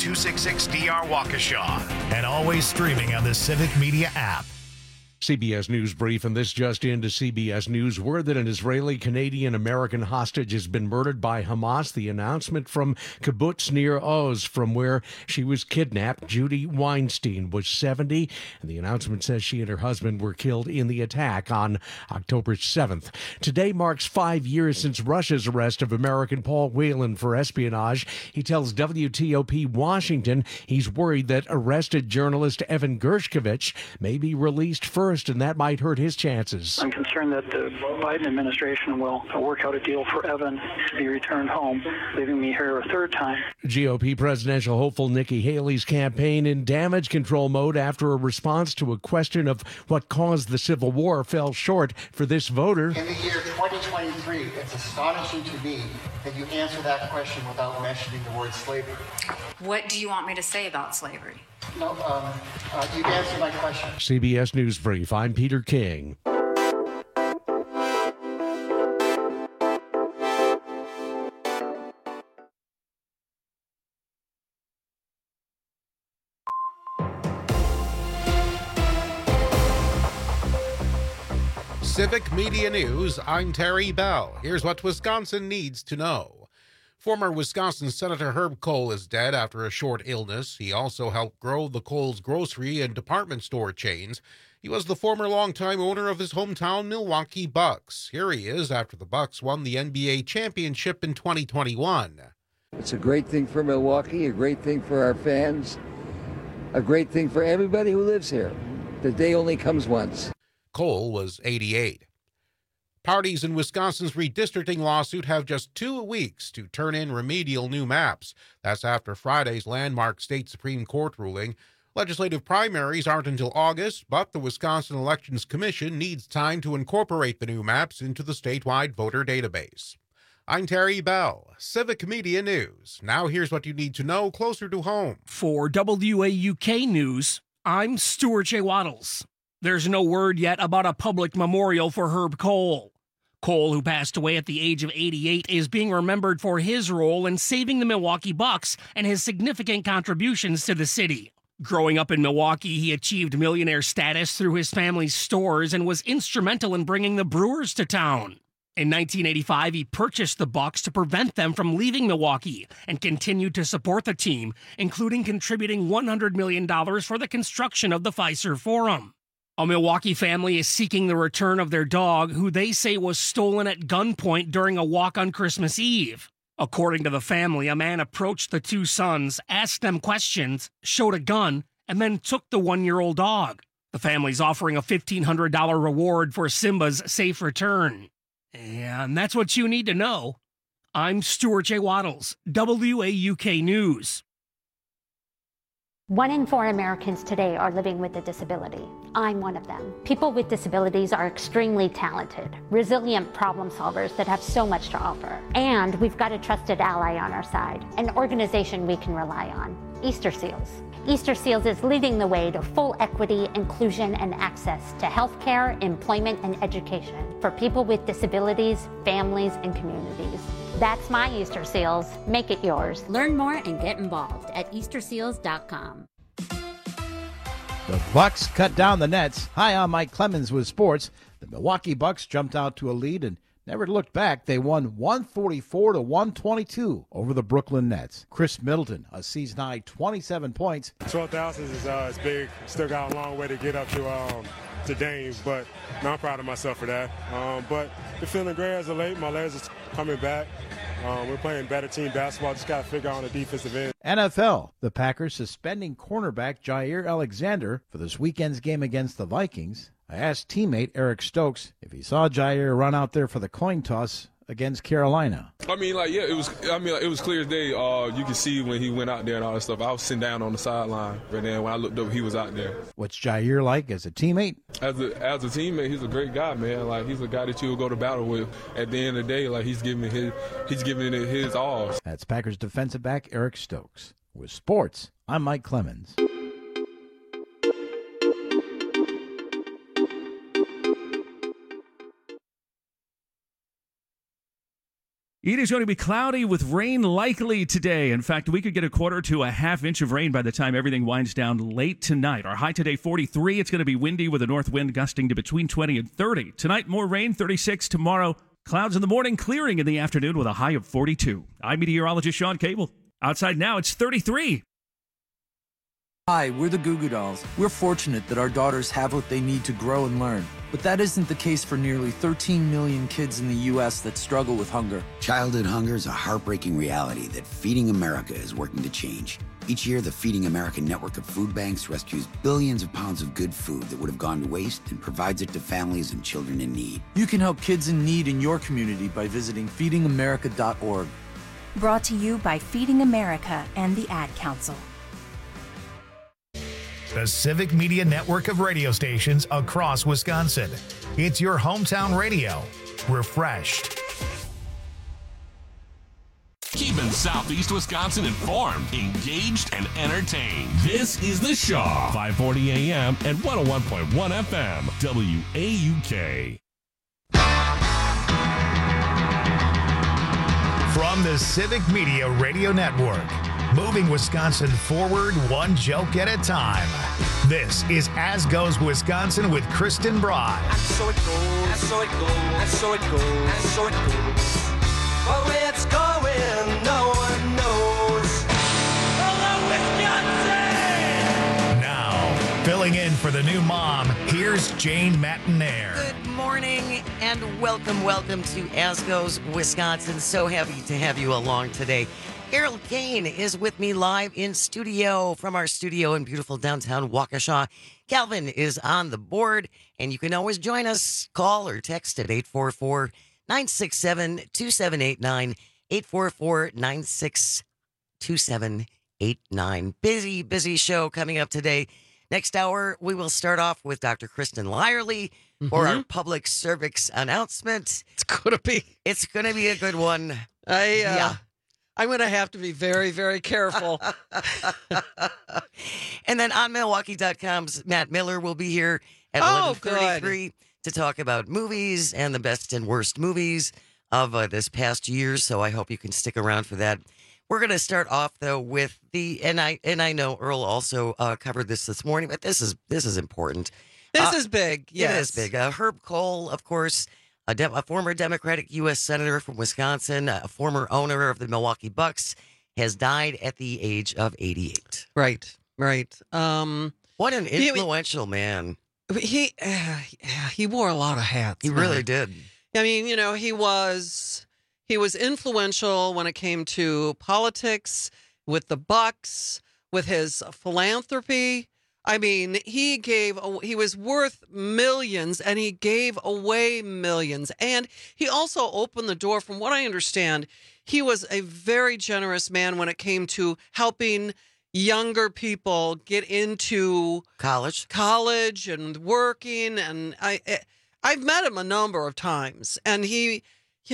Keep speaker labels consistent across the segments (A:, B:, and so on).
A: 266DR Waukesha. And always streaming on the Civic Media app.
B: CBS News brief, and this just into CBS News. Word that an Israeli-Canadian-American hostage has been murdered by Hamas. The announcement from kibbutz near Oz, from where she was kidnapped. Judy Weinstein was 70, and the announcement says she and her husband were killed in the attack on October 7th. Today marks 5 years since Russia's arrest of American Paul Whelan for espionage. He tells WTOP Washington he's worried that arrested journalist Evan Gershkovich may be released first, and that might hurt his chances.
C: I'm concerned that the Biden administration will work out a deal for Evan to be returned home, leaving me here a third time.
B: GOP presidential hopeful Nikki Haley's campaign in damage control mode after a response to a question of what caused the Civil War fell short for this voter.
D: In the year 2023, it's astonishing to me that you answer that question without mentioning the word slavery.
E: What do you want me to say about slavery?
D: No, you answered my question.
B: CBS News Brief, I'm Peter King.
F: Civic Media News, I'm Terry Bell. Here's what Wisconsin needs to know. Former Wisconsin Senator Herb Kohl is dead after a short illness. He also helped grow the Kohl's grocery and department store chains. He was the former longtime owner of his hometown Milwaukee Bucks. Here he is after the Bucks won the NBA championship in 2021.
G: It's a great thing for Milwaukee, a great thing for our fans, a great thing for everybody who lives here. The day only comes once.
F: Kohl was 88. Parties in Wisconsin's redistricting lawsuit have just 2 weeks to turn in remedial new maps. That's after Friday's landmark state Supreme Court ruling. Legislative primaries aren't until August, but the Wisconsin Elections Commission needs time to incorporate the new maps into the statewide voter database. I'm Terry Bell, Civic Media News. Now here's what you need to know closer to home.
H: For WAUK News, I'm Stuart J. Waddles. There's no word yet about a public memorial for Herb Kohl. Kohl, who passed away at the age of 88, is being remembered for his role in saving the Milwaukee Bucks and his significant contributions to the city. Growing up in Milwaukee, he achieved millionaire status through his family's stores and was instrumental in bringing the Brewers to town. In 1985, he purchased the Bucks to prevent them from leaving Milwaukee and continued to support the team, including contributing $100 million for the construction of the Fiserv Forum. A Milwaukee family is seeking the return of their dog, who they say was stolen at gunpoint during a walk on Christmas Eve. According to the family, a man approached the two sons, asked them questions, showed a gun, and then took the 1-year-old dog. The family's offering a $1,500 reward for Simba's safe return. And that's what you need to know. I'm Stuart J. Waddles, WAUK News.
I: 1 in 4 Americans today are living with a disability. I'm one of them. People with disabilities are extremely talented, resilient problem solvers that have so much to offer. And we've got a trusted ally on our side, an organization we can rely on, Easter Seals. Easter Seals is leading the way to full equity, inclusion, and access to healthcare, employment, and education for people with disabilities, families, and communities. That's my Easter Seals. Make it yours.
J: Learn more and get involved at easterseals.com.
K: The Bucks cut down the nets. Hi, I'm Mike Clemens with sports. The Milwaukee Bucks jumped out to a lead and never looked back. They won 144-122 over the Brooklyn Nets. Chris Middleton, a season-high 27 points.
L: 12,000 is big. Still got a long way to get up to Dame, but I'm proud of myself for that. But the feeling great as of late. My legs are coming back. We're playing better team basketball. Just got to figure out on the defensive end.
K: NFL, the Packers suspending cornerback Jair Alexander for this weekend's game against the Vikings. I asked teammate Eric Stokes if he saw Jair run out there for the coin toss against Carolina.
M: It was clear as day. You could see when he went out there and all that stuff. I was sitting down on the sideline, and then when I looked up, he was out there.
K: What's Jair like as a teammate?
M: As a teammate, he's a great guy, man. Like, he's a guy that you'll go to battle with. At the end of the day, like, he's giving it his all.
K: That's Packers defensive back Eric Stokes. With sports, I'm Mike Clemens.
N: It is going to be cloudy with rain likely today. In fact, we could get a quarter to a half inch of rain by the time everything winds down late tonight. Our high today, 43. It's going to be windy with a north wind gusting to between 20 and 30. Tonight, more rain, 36. Tomorrow, clouds in the morning, clearing in the afternoon with a high of 42. I'm meteorologist Sean Cable. Outside now, it's 33.
O: Hi, we're the Goo Goo Dolls. We're fortunate that our daughters have what they need to grow and learn. But that isn't the case for nearly 13 million kids in the U.S. that struggle with hunger.
P: Childhood hunger is a heartbreaking reality that Feeding America is working to change. Each year, the Feeding America network of food banks rescues billions of pounds of good food that would have gone to waste and provides it to families and children in need.
O: You can help kids in need in your community by visiting feedingamerica.org.
Q: Brought to you by Feeding America and the Ad Council.
A: The Civic Media network of radio stations across Wisconsin. It's your hometown radio. Refreshed.
R: Keeping Southeast Wisconsin informed, engaged, and entertained. This is The Shaw. 540 AM and 101.1 FM. WAUK.
A: From the Civic Media Radio Network. Moving Wisconsin forward one joke at a time. This is As Goes Wisconsin with Kristen Broad.
S: And so it goes, and so it goes, and so it goes, and so it goes. But where it's going, no one knows. Hello, Wisconsin!
A: Now, filling in for the new mom, here's Jane Matinaire.
T: Good morning and welcome to As Goes Wisconsin. So happy to have you along today. Harold Kane is with me live in studio from our studio in beautiful downtown Waukesha. Calvin is on the board, and you can always join us. Call or text at 844-967-2789, 844-967-2789. Busy show coming up today. Next hour, we will start off with Dr. Kristen Lyerly for our public cervix announcement.
U: It's going to be
T: a good one.
U: I'm going to have to be very, very careful.
T: And then on Milwaukee.com's Matt Miller will be here at 11:33 to talk about movies and the best and worst movies of this past year. So I hope you can stick around for that. We're going to start off though with and I know Earl also covered this morning, but this is important.
U: This is big. Yes.
T: It is big. Herb Kohl, of course. A former Democratic U.S. Senator from Wisconsin, a former owner of the Milwaukee Bucks, has died at the age of 88.
U: Right.
T: What an influential man.
U: He wore a lot of hats.
T: He really did.
U: I mean, he was influential when it came to politics, with the Bucks, with his philanthropy. I mean, he was worth millions, and he gave away millions. And he also opened the door, from what I understand, he was a very generous man when it came to helping younger people get into
T: college
U: and working. And I've met him a number of times, and he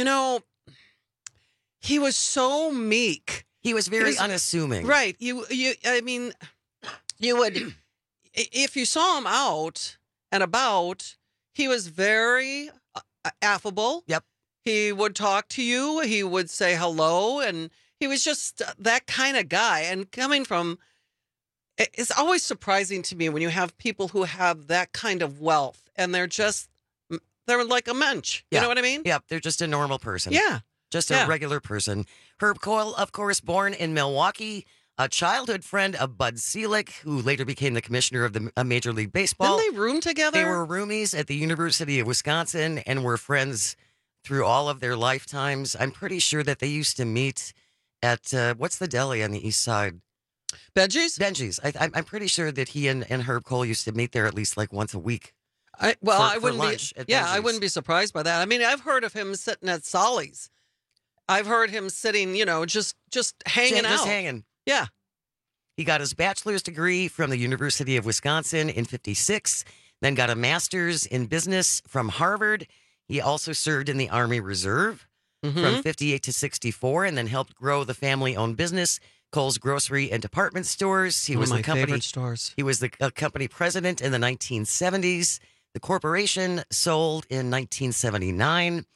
U: was so meek.
T: He was very unassuming.
U: Right. You would... If you saw him out and about, he was very affable.
T: Yep.
U: He would talk to you. He would say hello. And he was just that kind of guy. And coming from, it's always surprising to me when you have people who have that kind of wealth and they're like a mensch. You know what I mean?
T: Yep. They're just a normal person.
U: Yeah.
T: Just a regular person. Herb Kohl, of course, born in Milwaukee. A childhood friend of Bud Selig, who later became the commissioner of the Major League Baseball.
U: Didn't they room together?
T: They were roomies at the University of Wisconsin and were friends through all of their lifetimes. I'm pretty sure that they used to meet at, what's the deli on the east side?
U: Benji's?
T: I'm pretty sure that he and Herb Kohl used to meet there at least like once a week.
U: I wouldn't be surprised by that. I mean, I've heard of him sitting at Solly's. I've heard him sitting, just hanging out.
T: Just hanging.
U: Yeah.
T: He got his bachelor's degree from the University of Wisconsin in 1956, then got a master's in business from Harvard. He also served in the Army Reserve from 1958 to 1964, and then helped grow the family-owned business, Kohl's Grocery and Department Stores. He was
U: my favorite stores.
T: He was the company president in the 1970s. The corporation sold in 1979.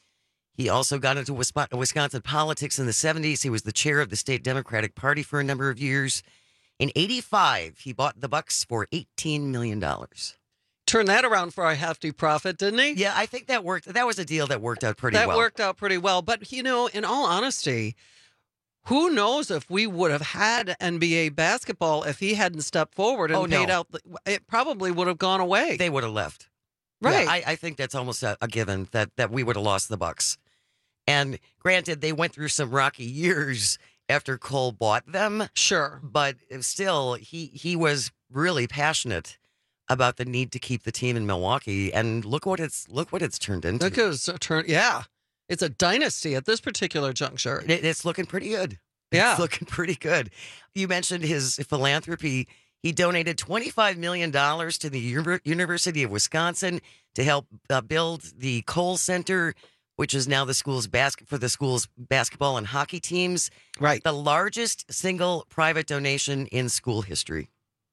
T: He also got into Wisconsin politics in the 70s. He was the chair of the state Democratic Party for a number of years. In 85, he bought the Bucks for $18 million.
U: Turned that around for a hefty profit, didn't he?
T: Yeah, I think that worked. That was a deal that worked out pretty well.
U: That worked out pretty well. But, in all honesty, who knows if we would have had NBA basketball if he hadn't stepped forward and paid out. It probably would have gone away.
T: They would have left.
U: Right.
T: Yeah, I think that's almost a given that we would have lost the Bucks. And granted, they went through some rocky years after Cole bought them.
U: Sure.
T: But still, he was really passionate about the need to keep the team in Milwaukee. And look what it's turned into.
U: It's a dynasty at this particular juncture.
T: It's looking pretty good.
U: Yeah.
T: It's looking pretty good. You mentioned his philanthropy. He donated $25 million to the University of Wisconsin to help build the Cole Center, which is now the school's basketball and hockey teams.
U: Right.
T: The largest single private donation in school history.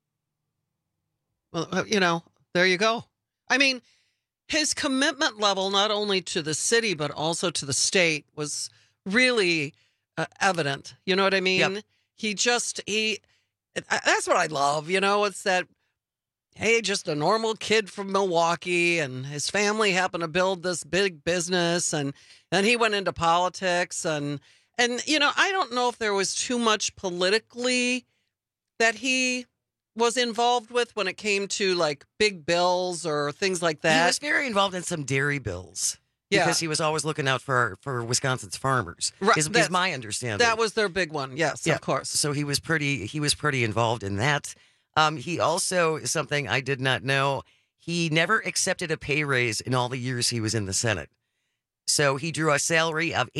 U: Well, there you go. I mean, his commitment level, not only to the city, but also to the state, was really evident. You know what I mean? Yep. That's what I love. It's that, hey, just a normal kid from Milwaukee, and his family happened to build this big business, and then he went into politics, and I don't know if there was too much politically that he was involved with when it came to like big bills or things like that.
T: He was very involved in some dairy bills.
U: Yeah.
T: Because he was always looking out for Wisconsin's farmers.
U: Right.
T: Is my understanding.
U: That was their big one. Yes, of course.
T: So he was pretty involved in that. He also, something I did not know, he never accepted a pay raise in all the years he was in the Senate. So he drew a salary of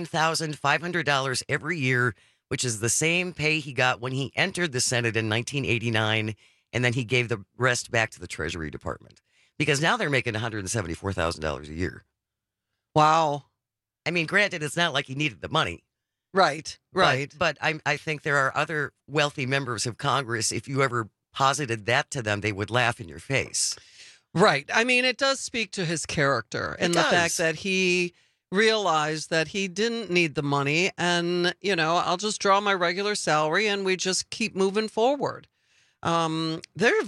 T: $89,500 every year, which is the same pay he got when he entered the Senate in 1989, and then he gave the rest back to the Treasury Department. Because now they're making $174,000 a year.
U: Wow.
T: I mean, granted, it's not like he needed the money.
U: Right.
T: But I think there are other wealthy members of Congress, if you ever posited that to them, they would laugh in your face.
U: Right. I mean, it does speak to his character and the fact that he realized that he didn't need the money and, I'll just draw my regular salary and we just keep moving forward. In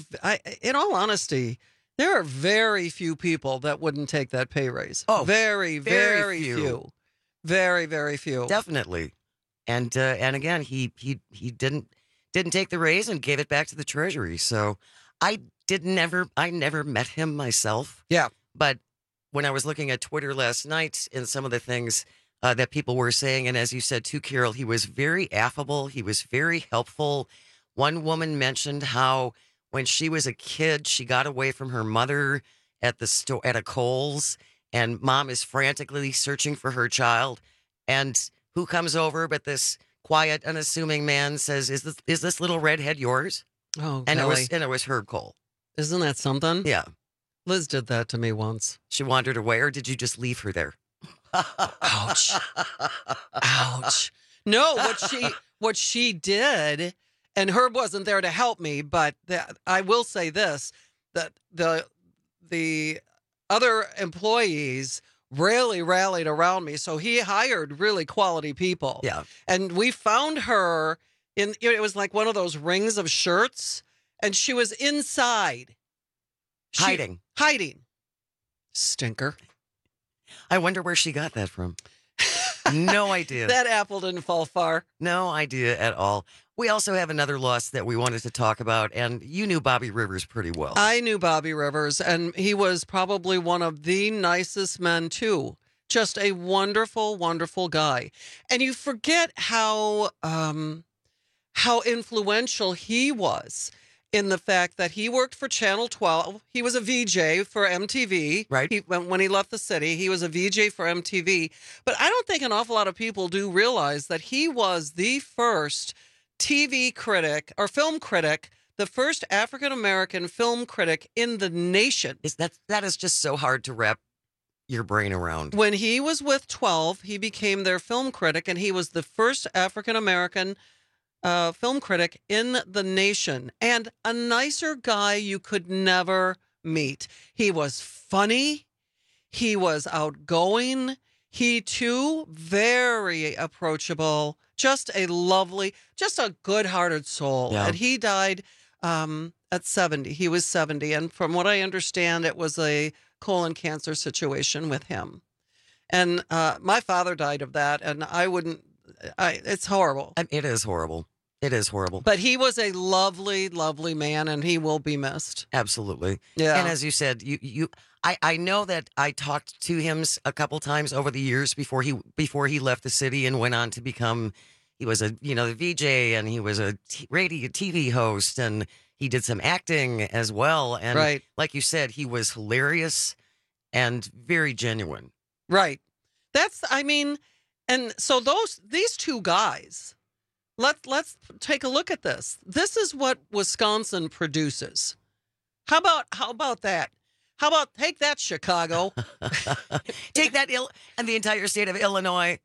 U: all honesty, there are very few people that wouldn't take that pay raise.
T: Oh,
U: very, very few. Very, very few.
T: Definitely. And again, he didn't take the raise and gave it back to the Treasury. So I never met him myself.
U: Yeah.
T: But when I was looking at Twitter last night and some of the things that people were saying, and as you said too, Carol, he was very affable. He was very helpful. One woman mentioned how when she was a kid, she got away from her mother at the store at a Kohl's, and mom is frantically searching for her child. And who comes over but this quiet, unassuming man says, "Is this little redhead yours?"
U: Oh,
T: and
U: Kelly.
T: it was Herb Cole.
U: Isn't that something?
T: Yeah.
U: Liz did that to me once.
T: She wandered away, or did you just leave her there?
U: Ouch. Ouch. No, what she did, and Herb wasn't there to help me, but I will say this, that the other employees really rallied around me. So he hired really quality people.
T: Yeah.
U: And we found her it was like one of those rings of shirts, and she was inside.
T: Hiding.
U: Stinker.
T: I wonder where she got that from. No idea.
U: That apple didn't fall far.
T: No idea at all. We also have another loss that we wanted to talk about, and you knew Bobby Rivers pretty well.
U: I knew Bobby Rivers, and he was probably one of the nicest men, too. Just a wonderful, wonderful guy. And you forget how influential he was in the fact that he worked for Channel 12. He was a VJ for MTV.
T: Right.
U: When he left the city, he was a VJ for MTV. But I don't think an awful lot of people do realize that he was the first TV critic or film critic, the first African-American film critic in the nation.
T: That is just so hard to wrap your brain around.
U: When he was with 12, he became their film critic, and he was the first African-American film critic in the nation, and a nicer guy you could never meet. He was funny. He was outgoing. He too, very approachable, just a good-hearted soul.
T: Yeah.
U: And he died at 70. He was 70. And from what I understand, it was a colon cancer situation with him. And my father died of that. And it's horrible.
T: It is horrible. It is horrible.
U: But he was a lovely, lovely man, and he will be missed.
T: Absolutely.
U: Yeah.
T: And as you said, I know that I talked to him a couple times over the years before he left the city and went on to become, he was a VJ, and he was a radio TV host, and he did some acting as well. And
U: right.
T: Like you said, he was hilarious and very genuine.
U: Right. And so these two guys, let's take a look at this. This is what Wisconsin produces. How about that? How about take that, Chicago?
T: Take that, and the entire state of Illinois.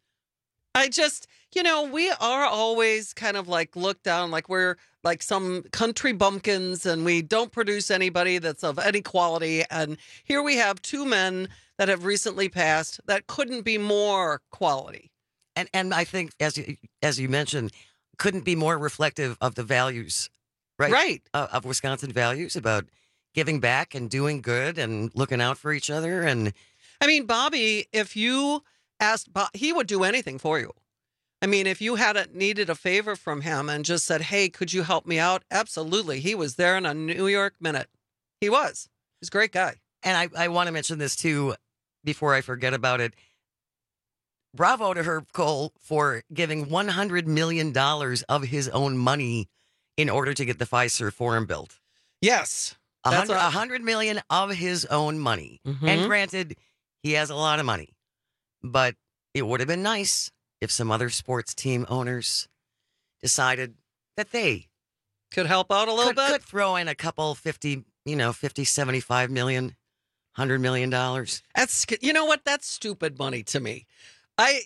U: We are always kind of like looked down, like we're like some country bumpkins, and we don't produce anybody that's of any quality. And here we have two men that have recently passed that couldn't be more quality.
T: And I think, as you mentioned, couldn't be more reflective of the values, right?
U: Right.
T: Of Wisconsin values about giving back and doing good and looking out for each other. And
U: I mean, Bobby, if you asked, he would do anything for you. I mean, if you needed a favor from him and just said, hey, could you help me out? Absolutely. He was there in a New York minute. He was. He's a great guy.
T: And I want to mention this too, before I forget about it. Bravo to Herb Kohl for giving $100 million of his own money in order to get the Fiserv Forum built.
U: Yes.
T: $100 million of his own money.
U: Mm-hmm.
T: And granted, he has a lot of money. But it would have been nice if some other sports team owners decided that they
U: could help out a little bit.
T: Could throw in a couple 50, 75 million, $100 million.
U: You know what? That's stupid money to me. I've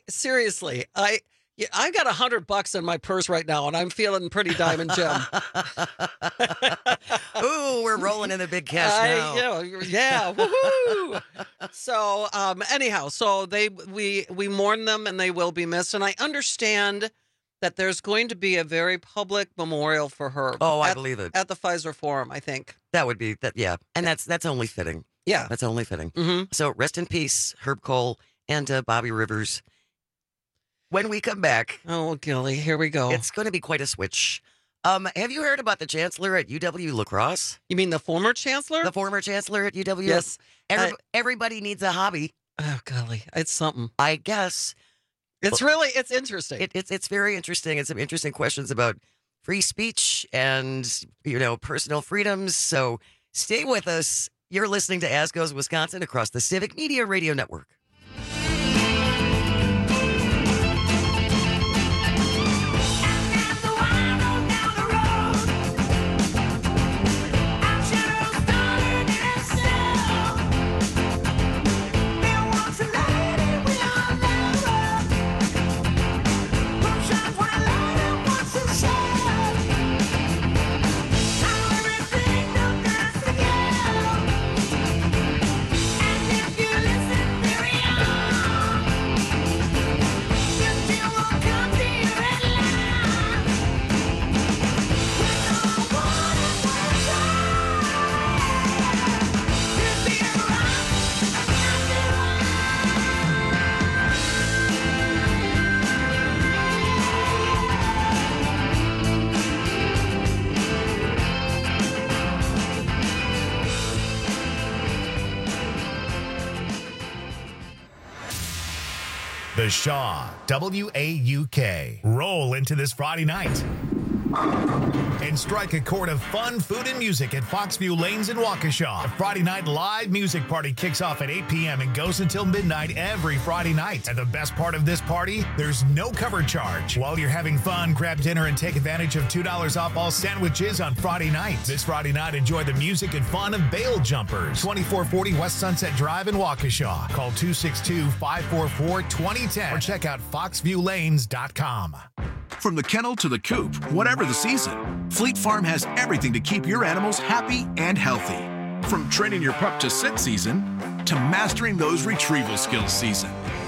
U: got $100 in my purse right now, and I'm feeling pretty Diamond Jim.
T: Ooh, we're rolling in the big cash now.
U: Yeah, woohoo! So, anyhow, we mourn them, and they will be missed. And I understand that there's going to be a very public memorial for her.
T: Oh, I believe it.
U: At the Fiserv Forum, I think.
T: That would be that. Yeah, and that's only fitting.
U: Yeah,
T: that's only fitting.
U: Mm-hmm.
T: So rest in peace, Herb Kohl and Bobby Rivers. When we come back,
U: oh, Gilly, here we go.
T: It's going to be quite a switch. Have you heard about the chancellor at UW La Crosse?
U: You mean the former chancellor?
T: The former chancellor at UW?
U: Yes.
T: Everybody needs a hobby.
U: Oh, golly. It's something.
T: I guess.
U: It's interesting.
T: It's very interesting. It's some interesting questions about free speech and, personal freedoms. So stay with us. You're listening to As Goes Wisconsin across the Civic Media Radio Network.
A: The Shaw, WAUK. Roll into this Friday night and strike a chord of fun, food, and music at Foxview Lanes in Waukesha. The Friday night live music party kicks off at 8 p.m. and goes until midnight every Friday night. And the best part of this party, there's no cover charge. While you're having fun, grab dinner and take advantage of $2 off all sandwiches on Friday night. This Friday night, enjoy the music and fun of Bail Jumpers. 2440 West Sunset Drive in Waukesha. Call 262-544-2010 or check out foxviewlanes.com.
C: From the kennel to the coop, whatever the season, Fleet Farm has everything to keep your animals happy and healthy. From training your pup to sit season to mastering those retrieval skills season.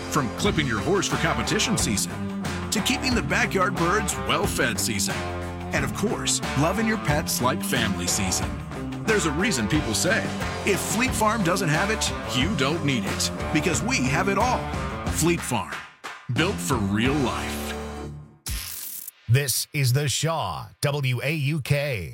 C: From clipping your horse for competition season to keeping the backyard birds well-fed season. And of course, loving your pets like family season. There's a reason people say, if Fleet Farm doesn't have it, you don't need it. Because we have it all. Fleet Farm, built for real life.
A: This is The Shaw, WAUK.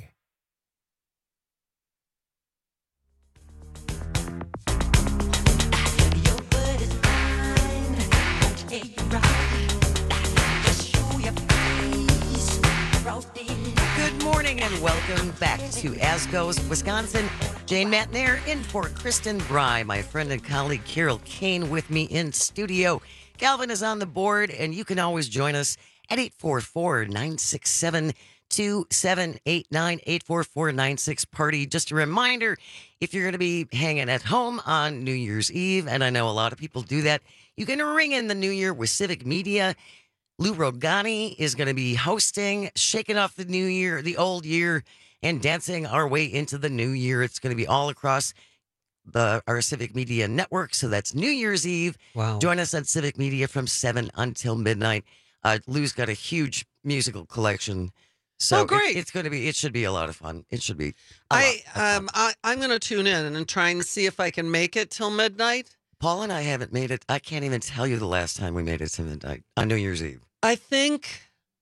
T: Good morning and welcome back to As Goes Wisconsin. Jane Matnair in for Kristen Bry, my friend and colleague Carol Kane with me in studio. Calvin is on the board, and you can always join us at 844-967-2789, 844-96-PARTY. Just a reminder, if you're going to be hanging at home on New Year's Eve, and I know a lot of people do that, you can ring in the new year with Civic Media. Lou Rogani is going to be hosting, shaking off the new year, the old year, and dancing our way into the new year. It's going to be all across our Civic Media network. So that's New Year's Eve.
U: Wow.
T: Join us at Civic Media from 7 until midnight. Lou's got a huge musical collection. So
U: great.
T: It should be a lot of fun. It should be.
U: I'm going to tune in and try and see if I can make it till midnight.
T: Paul and I haven't made it. I can't even tell you the last time we made it to midnight on New Year's Eve.
U: I think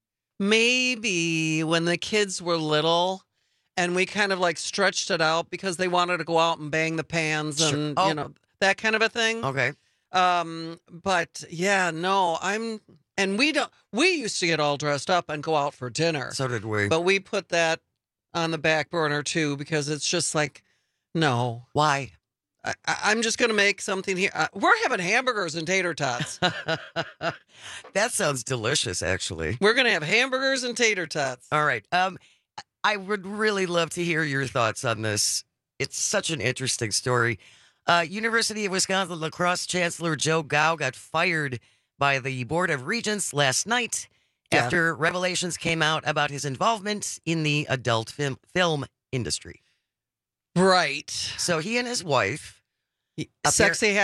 U: maybe when the kids were little and we kind of like stretched it out because they wanted to go out and bang the pans and, you know, that kind of a thing.
T: Okay.
U: But yeah, no, we used to get all dressed up and go out for dinner.
T: So did we.
U: But we put that on the back burner too because it's just like, no.
T: Why?
U: I'm just going to make something here. We're having hamburgers and tater tots.
T: That sounds delicious, actually.
U: We're going to have hamburgers and tater tots.
T: All right. I would really love to hear your thoughts on this. It's such an interesting story. University of Wisconsin lacrosse chancellor Joe Gao got fired by the Board of Regents last night after revelations came out about his involvement in the adult film industry.
U: Right.
T: So he and his wife,
U: sexy,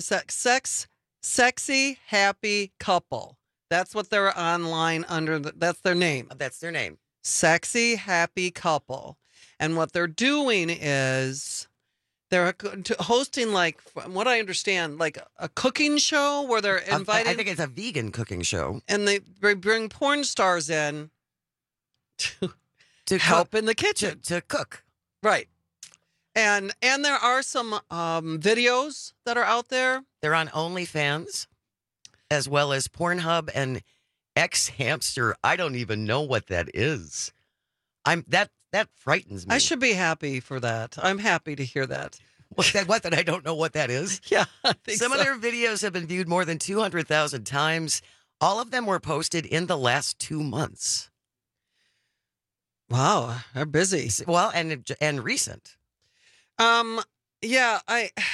U: happy couple. That's what they're online under. That's their name.
T: That's their name.
U: Sexy, happy couple. And what they're doing is they're hosting, like, from what I understand, like a cooking show where they're inviting.
T: I think it's a vegan cooking show.
U: And they bring porn stars in to help in the kitchen.
T: To cook.
U: Right. And there are some videos that are out there.
T: They're on OnlyFans, as well as Pornhub and X-Hamster. I don't even know what that is. That frightens me.
U: I should be happy for that. I'm happy to hear that.
T: What, that I don't know what that is?
U: Yeah, I think
T: Some of their videos have been viewed more than 200,000 times. All of them were posted in the last 2 months.
U: Wow, they're busy.
T: Well, and recent.
U: Yeah,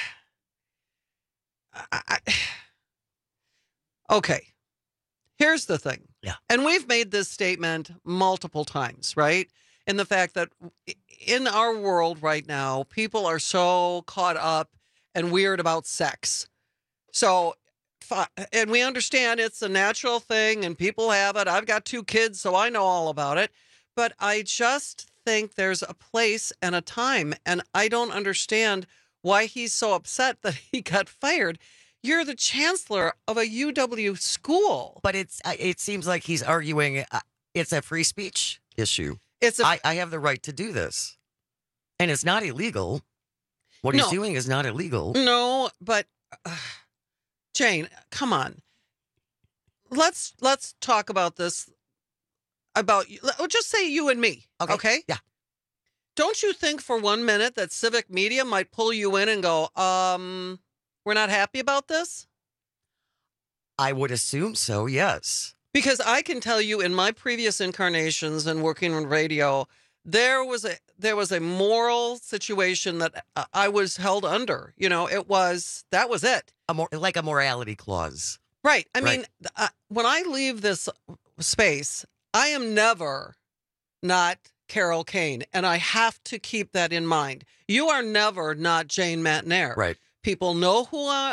U: okay. Here's the thing.
T: Yeah.
U: And we've made this statement multiple times, right? In the fact that in our world right now, people are so caught up and weird about sex. So, and we understand it's a natural thing and people have it. I've got 2 kids, so I know all about it. But I just think there's a place and a time, and I don't understand why he's so upset that he got fired. You're the chancellor of a UW school.
T: But it seems like he's arguing it's a free speech issue. I have the right to do this, and it's not illegal. What he's doing is not illegal.
U: No, but Jane, come on. Let's talk about this. Just say you and me. Okay?
T: Yeah.
U: Don't you think for 1 minute that Civic Media might pull you in and go, we're not happy about this?
T: I would assume so, yes.
U: Because I can tell you in my previous incarnations and working on radio, there was a moral situation that I was held under. You know, that was it.
T: Like a morality clause.
U: Right. I mean, when I leave this space, I am never not Carol Kane, and I have to keep that in mind. You are never not Jane Matnair.
T: Right.
U: People know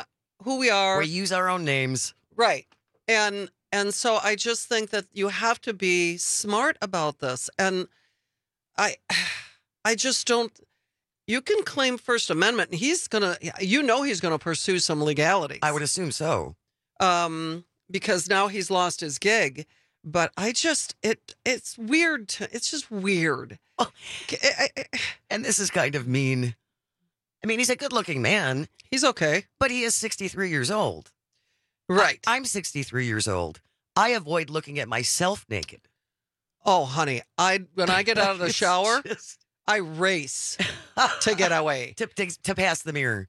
U: who we are.
T: We use our own names.
U: Right. And so I just think that you have to be smart about this. And I just don't. You can claim First Amendment, and he's gonna pursue some legalities.
T: I would assume so.
U: Because now he's lost his gig. But it's weird. It's just weird.
T: Oh, and this is kind of mean. I mean, he's a good-looking man.
U: He's okay,
T: but he is 63 years old.
U: Right.
T: I'm 63 years old. I avoid looking at myself naked.
U: Oh, honey, when I get out of the shower, I race to get away
T: to pass the mirror.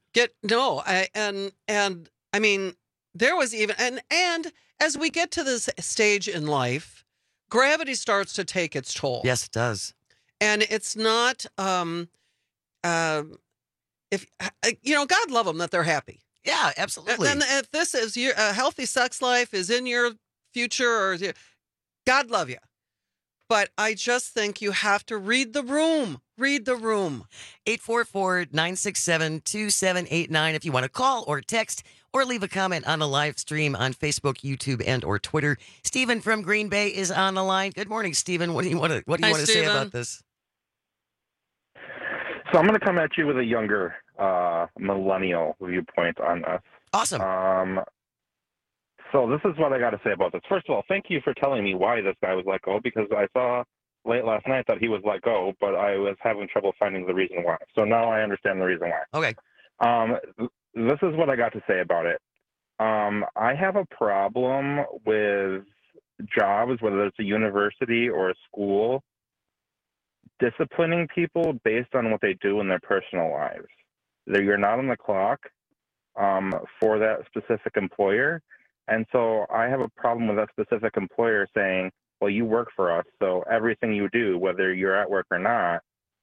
U: And I mean, there was even and as we get to this stage in life, gravity starts to take its toll.
T: Yes, it does.
U: And it's not if God love them that they're happy.
T: Yeah, absolutely.
U: And if this is a healthy sex life is in your future, or God love you. But I just think you have to read the room. Read the room.
T: 844-967-2789 if you want to call or text or leave a comment on the live stream on Facebook, YouTube, and or Twitter. Stephen from Green Bay is on the line. Good morning, Stephen. What do you want to say about this?
E: So I'm going to come at you with a younger millennial viewpoint on this.
T: Awesome.
E: So this is what I got to say about this. First of all, thank you for telling me why this guy was let go, because I saw late last night that he was let go, but I was having trouble finding the reason why. So now I understand the reason why.
T: Okay.
E: This is what I got to say about it. I have a problem with jobs, whether it's a university or a school, disciplining people based on what they do in their personal lives. You're not on the clock for that specific employer. And so I have a problem with that specific employer saying, well, you work for us, so everything you do, whether you're at work or not,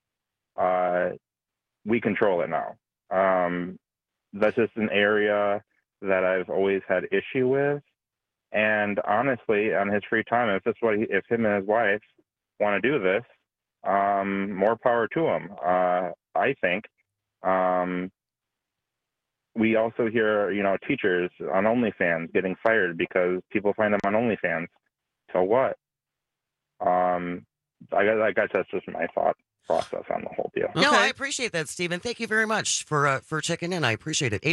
E: we control it now. That's just an area that I've always had issue with. And honestly, on his free time, if him and his wife want to do this, more power to him. I think. We also hear, teachers on OnlyFans getting fired because people find them on OnlyFans. So what? I guess that's just my thought process on the whole deal.
T: No, I appreciate that, Stephen. Thank you very much for checking in. I appreciate it.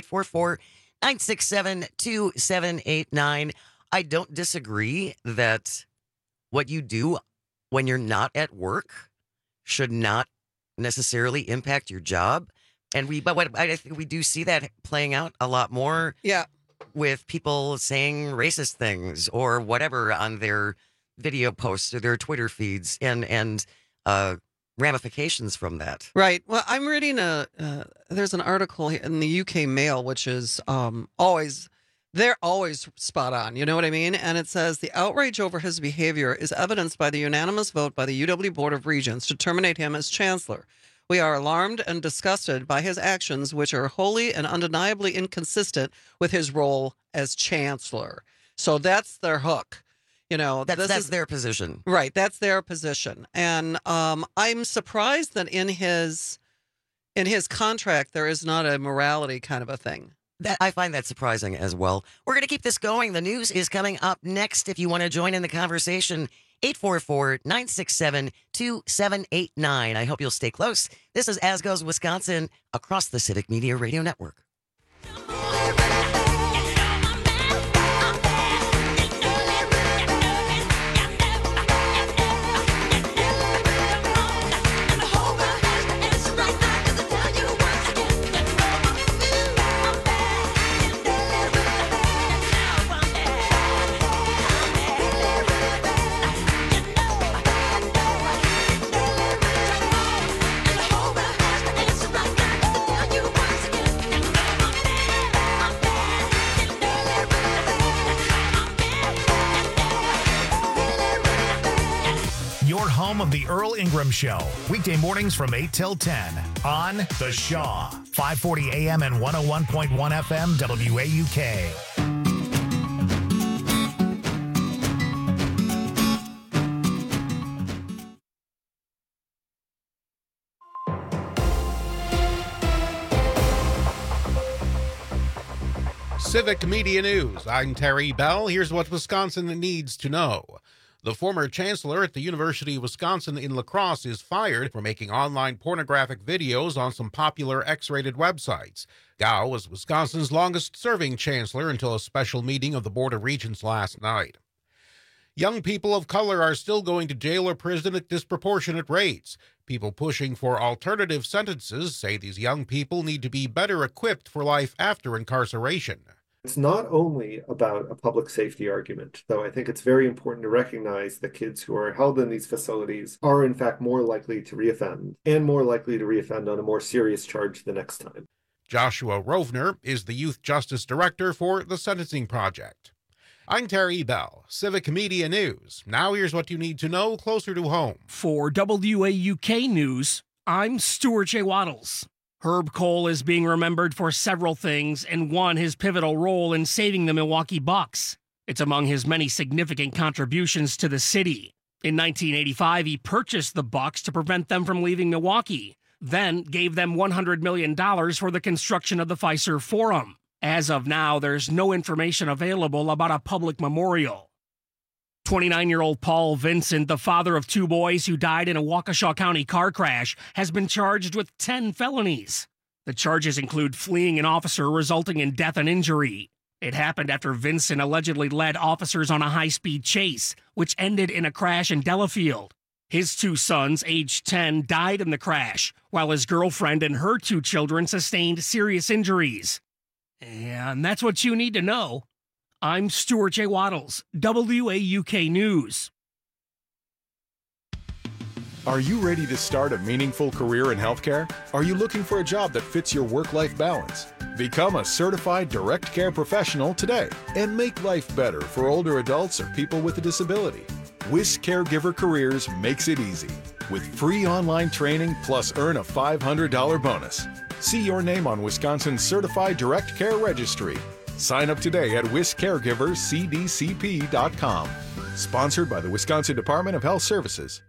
T: 844-967-2789. I don't disagree that what you do when you're not at work should not necessarily impact your job. But I think we do see that playing out a lot more.
U: Yeah.
T: With people saying racist things or whatever on their video posts or their Twitter feeds and ramifications from that.
U: Right. Well, I'm reading there's an article in the UK Mail, which is they're always spot on. You know what I mean? And it says the outrage over his behavior is evidenced by the unanimous vote by the UW Board of Regents to terminate him as chancellor. We are alarmed and disgusted by his actions, which are wholly and undeniably inconsistent with his role as chancellor. So that's their hook.
T: That's their position.
U: Right. That's their position. And I'm surprised that in his contract, there is not a morality kind of a thing.
T: I find that surprising as well. We're going to keep this going. The news is coming up next. If you want to join in the conversation, 844-967-2789. I hope you'll stay close. This is As Goes Wisconsin across the Civic Media Radio Network.
A: Home of the Earl Ingram Show, weekday mornings from 8 till 10 on The Shaw, 540 AM and 101.1 FM WAUK.
F: Civic Media News. I'm Terry Bell. Here's what Wisconsin needs to know. The former chancellor at the University of Wisconsin in La Crosse is fired for making online pornographic videos on some popular X-rated websites. Gao was Wisconsin's longest-serving chancellor until a special meeting of the Board of Regents last night. Young people of color are still going to jail or prison at disproportionate rates. People pushing for alternative sentences say these young people need to be better equipped for life after incarceration.
D: It's not only about a public safety argument, though I think it's very important to recognize that kids who are held in these facilities are in fact more likely to reoffend, and more likely to reoffend on a more serious charge the next time.
F: Joshua Rovner is the Youth Justice Director for the Sentencing Project. I'm Terry Bell, Civic Media News. Now here's what you need to know closer to home.
H: For WAUK News, I'm Stuart J. Waddles. Herb Kohl is being remembered for several things, and one, his pivotal role in saving the Milwaukee Bucks. It's among his many significant contributions to the city. In 1985, he purchased the Bucks to prevent them from leaving Milwaukee, then gave them $100 million for the construction of the Fiserv Forum. As of now, there's no information available about a public memorial. 29-year-old Paul Vincent, the father of two boys who died in a Waukesha County car crash, has been charged with 10 felonies. The charges include fleeing an officer, resulting in death and injury. It happened after Vincent allegedly led officers on a high-speed chase, which ended in a crash in Delafield. His two sons, aged 10, died in the crash, while his girlfriend and her two children sustained serious injuries. And that's what you need to know. I'm Stuart J. Waddles, WAUK News.
V: Are you ready to start a meaningful career in healthcare? Are you looking for a job that fits your work-life balance? Become a certified direct care professional today and make life better for older adults or people with a disability. WIS Caregiver Careers makes it easy with free online training plus earn a $500 bonus. See your name on Wisconsin's Certified Direct Care Registry. Sign up today at wiscaregivercdcp.com. Sponsored by the Wisconsin Department of Health Services.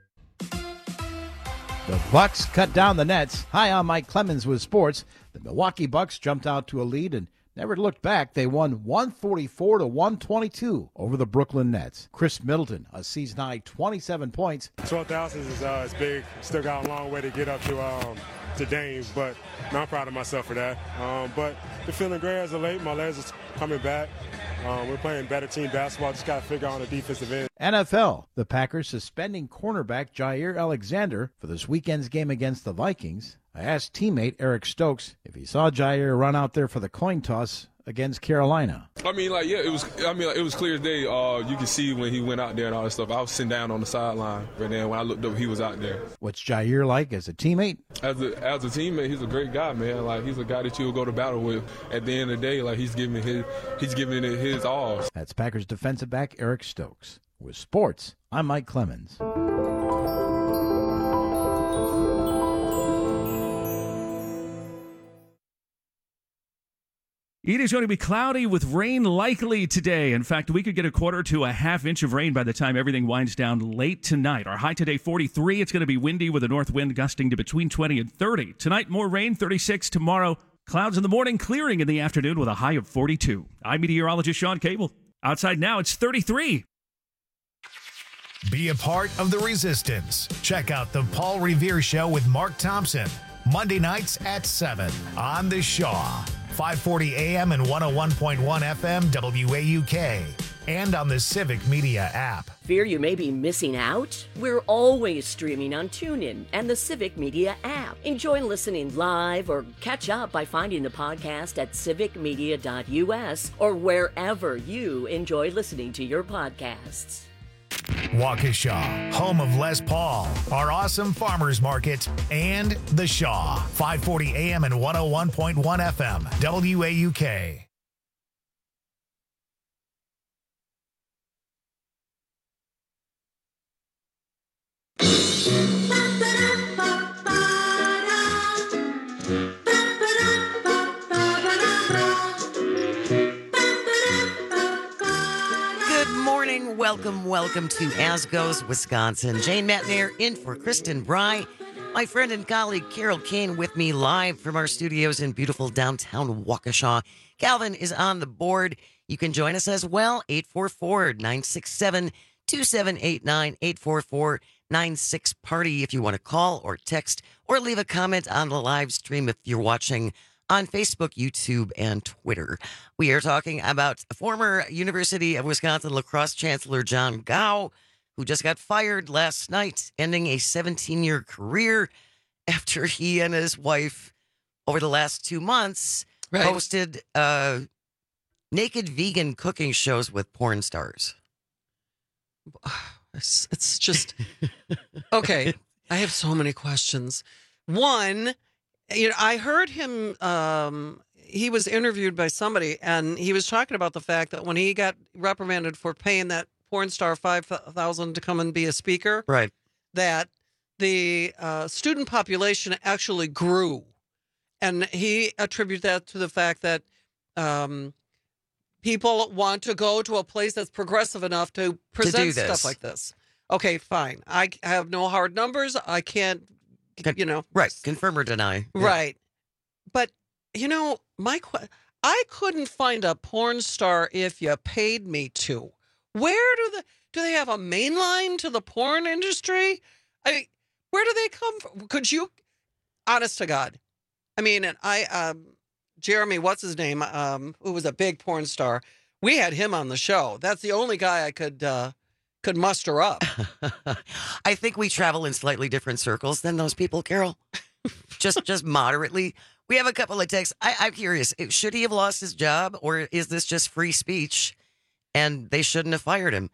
K: The Bucks cut down the Nets. Hi, I'm Mike Clemens with sports. The Milwaukee Bucks jumped out to a lead and never looked back. They won 144-122 over the Brooklyn Nets. Chris Middleton, a season-high 27 points.
L: 12,000 is big. Still got a long way to get up to Dame, but I'm proud of myself for that. But the feeling great as of late. My legs are coming back. We're playing better team basketball. Just got to figure out on the defensive end.
K: NFL, the Packers suspending cornerback Jair Alexander for this weekend's game against the Vikings. I asked teammate Eric Stokes if he saw Jair run out there for the coin toss against Carolina.
M: It was clear as day. You could see when he went out there and all that stuff. I was sitting down on the sideline, and then when I looked up, he was out there.
K: What's Jair like as a teammate?
M: As a teammate, he's a great guy, man. Like, he's a guy that you'll go to battle with. At the end of the day, like, he's giving it his all.
K: That's Packers defensive back Eric Stokes. With sports, I'm Mike Clemens.
N: It is going to be cloudy with rain likely today. In fact, we could get a quarter to a half inch of rain by the time everything winds down late tonight. Our high today, 43. It's going to be windy with a north wind gusting to between 20 and 30. Tonight, more rain, 36. Tomorrow, clouds in the morning, clearing in the afternoon with a high of 42. I'm meteorologist Sean Cable. Outside now, it's 33.
A: Be a part of the resistance. Check out the Paul Revere Show with Mark Thompson. Monday nights at 7 on The Shaw. 540 AM and 101.1 FM WAUK. And on the Civic Media app.
W: Fear you may be missing out? We're always streaming on TuneIn and the Civic Media app. Enjoy listening live or catch up by finding the podcast at civicmedia.us or wherever you enjoy listening to your podcasts.
A: Waukesha, home of Les Paul, our awesome farmers market, and The Shaw, 540 AM and 101.1 FM, WAUK.
T: Welcome to As Goes Wisconsin. Jane Matnair in for Kristen Bry my friend and colleague Carol Kane with me live from our studios in beautiful downtown Waukesha. Calvin is on the board. You can join us as well, 844-967-2789, 844-96-PARTY if you want to call or text or leave a comment on the live stream if you're watching on Facebook, YouTube, and Twitter. We are talking about former University of Wisconsin lacrosse chancellor John Gow, who just got fired last night, ending a 17-year career after he and his wife, over the last 2 months, hosted naked vegan cooking shows with porn stars.
U: It's just okay. I have so many questions. One, I heard him. He was interviewed by somebody, and he was talking about the fact that when he got reprimanded for paying that porn star $5,000 to come and be a speaker,
T: right? That
U: the student population actually grew, and he attributed that to the fact that people want to go to a place that's progressive enough to present stuff like this. Okay, fine. I have no hard numbers. I can't,
T: right? Confirm or deny,
U: right? But I couldn't find a porn star if you paid me to. Where do they have a main line to the porn industry? Where do they come from? Could you, honest to God, Jeremy, what's his name? Who was a big porn star? We had him on the show. That's the only guy I could muster up.
T: I think we travel in slightly different circles than those people, Carol. just moderately. We have a couple of texts. I'm curious. Should he have lost his job, or is this just free speech? And they shouldn't have fired him.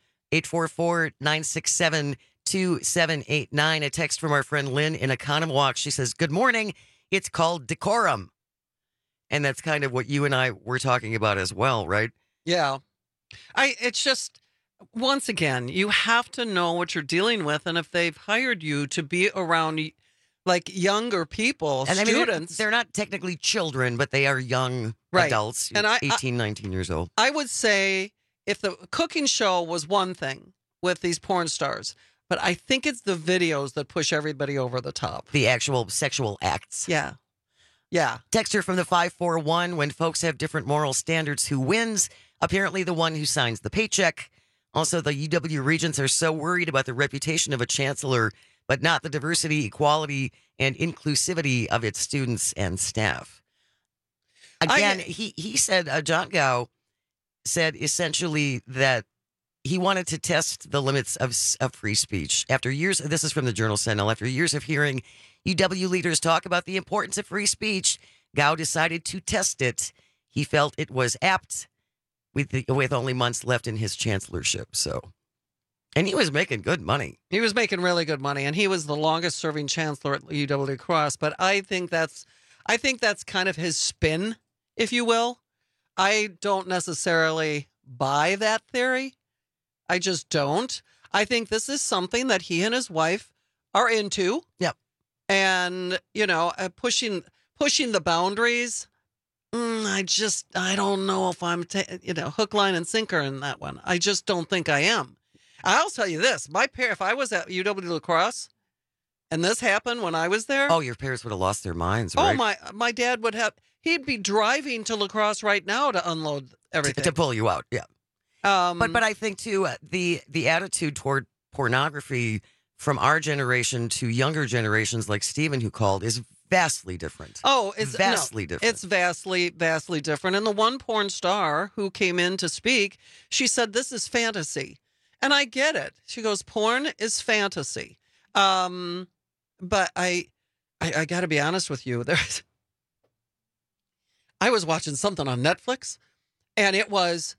T: 844-967-2789. A text from our friend Lynn in Economwalk. She says, "Good morning. It's called decorum." And that's kind of what you and I were talking about as well, right?
U: Yeah. It's just, once again, you have to know what you're dealing with. And if they've hired you to be around like younger people,
T: and
U: students.
T: They're not technically children, but they are young adults, and 18, 19 years old.
U: I would say if the cooking show was one thing with these porn stars, but I think it's the videos that push everybody over the top.
T: The actual sexual acts.
U: Yeah. Yeah.
T: Texter from the 541, when folks have different moral standards, who wins? Apparently the one who signs the paycheck. Also, the UW Regents are so worried about the reputation of a chancellor, but not the diversity, equality, and inclusivity of its students and staff. Again, he said, John Gow said essentially that he wanted to test the limits of free speech. After years, this is from the Journal Sentinel, after years of hearing UW leaders talk about the importance of free speech, Gow decided to test it. He felt it was apt with only months left in his chancellorship. And he was making good money.
U: He was making really good money, and he was the longest serving chancellor at UW Cross. But I think that's kind of his spin, if you will. I don't necessarily buy that theory. I just don't. I think this is something that he and his wife are into.
T: Yep.
U: And, pushing the boundaries. I don't know if I'm, hook, line, and sinker in that one. I just don't think I am. I'll tell you this. If I was at UW La Crosse and this happened when I was there.
T: Oh, your parents would have lost their minds, right?
U: Oh, my dad would have. He'd be driving to La Crosse right now to unload everything.
T: To pull you out, yeah. But I think, too, the attitude toward pornography from our generation to younger generations like Stephen, who called, is vastly different.
U: Oh, it's
T: vastly different.
U: It's vastly, vastly different. And the one porn star who came in to speak, she said, "This is fantasy." And I get it. She goes, "Porn is fantasy." But I got to be honest with you. I was watching something on Netflix, and it was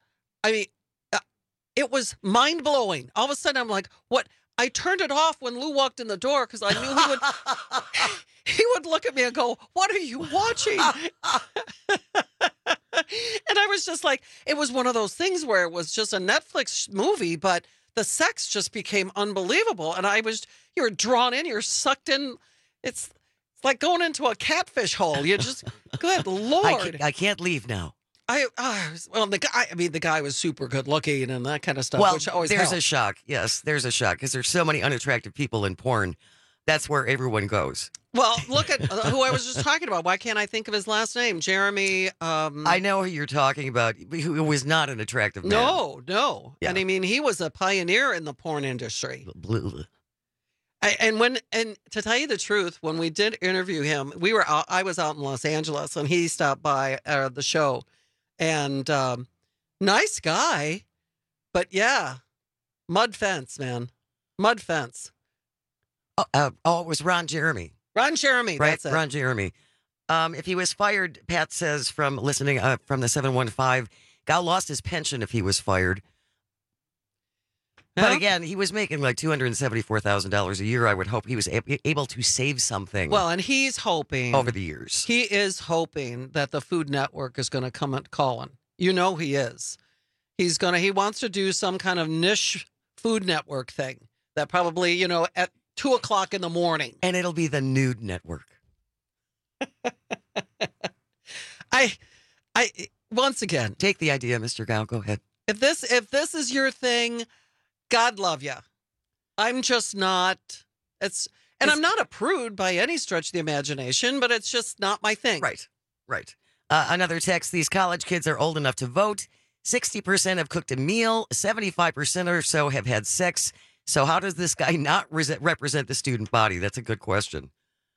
U: mind blowing. All of a sudden, I'm like, "What?" I turned it off when Lou walked in the door because I knew he would. He would look at me and go, "What are you watching?" And I was just like, it was one of those things where it was just a Netflix movie, but the sex just became unbelievable. And you're drawn in, you're sucked in. It's like going into a catfish hole. You just, good Lord.
T: I can't leave now.
U: The guy was super good looking and that kind of stuff.
T: Well,
U: which always
T: there's
U: helped.
T: a shock. Yes, there's a shock because there's so many unattractive people in porn. That's where everyone goes.
U: Well, look at who I was just talking about. Why can't I think of his last name? Jeremy.
T: I know who you're talking about. Who was not an attractive man.
U: No.
T: Yeah.
U: And I mean, he was a pioneer in the porn industry. And to tell you the truth, when we did interview him, I was out in Los Angeles, and he stopped by the show, and nice guy, but yeah, mud fence, man, mud fence.
T: It was Ron Jeremy.
U: Ron Jeremy,
T: Right,
U: that's it.
T: Ron Jeremy. If he was fired, Pat says from listening from the 715, Gal lost his pension if he was fired. But again, he was making like $274,000 a year. I would hope he was able to save something.
U: Well, and he's hoping
T: over the years.
U: He is hoping that the Food Network is going to come at calling. You know he is. He wants to do some kind of niche Food Network thing that probably, at 2:00 in the morning.
T: And it'll be the Nude Network.
U: I once again
T: take the idea, Mr. Gow. Go ahead.
U: If this is your thing, God love you. I'm just not. I'm not a prude by any stretch of the imagination, but it's just not my thing.
T: Right. Another text: these college kids are old enough to vote. 60% have cooked a meal. 75% or so have had sex. So how does this guy not represent the student body? That's a good question.